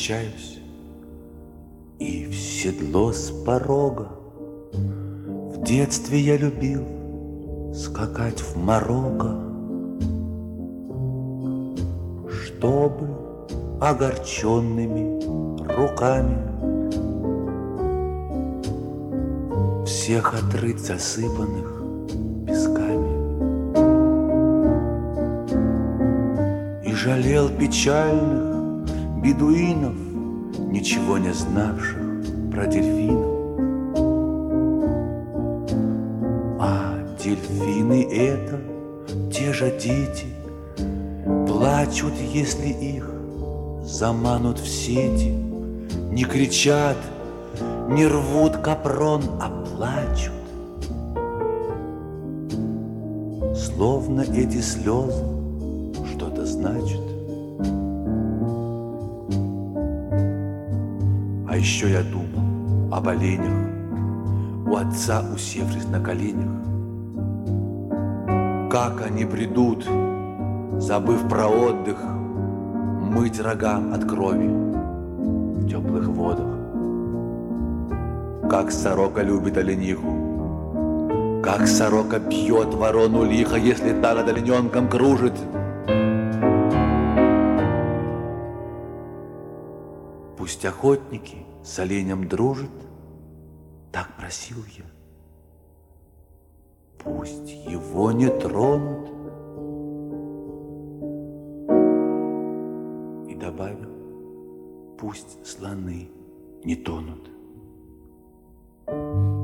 встречаюсь, и в седло с порога. В детстве я любил скакать в Марокко, чтобы огорченными руками всех отрыть засыпанных песками. И жалел печальных бедуинов, ничего не знавших про дельфинов. А дельфины — это те же дети, плачут, если их заманут в сети. Не кричат, не рвут капрон, а плачут. Словно эти слезы что-то значат. А еще я думал об оленях, у отца усевшись на коленях. Как они придут, забыв про отдых, мыть рога от крови в теплых водах. Как сорока любит олениху, как сорока бьет ворону лихо, если та над олененком кружит. Пусть охотники с оленем дружат, так просил я. Пусть его не тронут. И добавил, пусть слоны не тонут.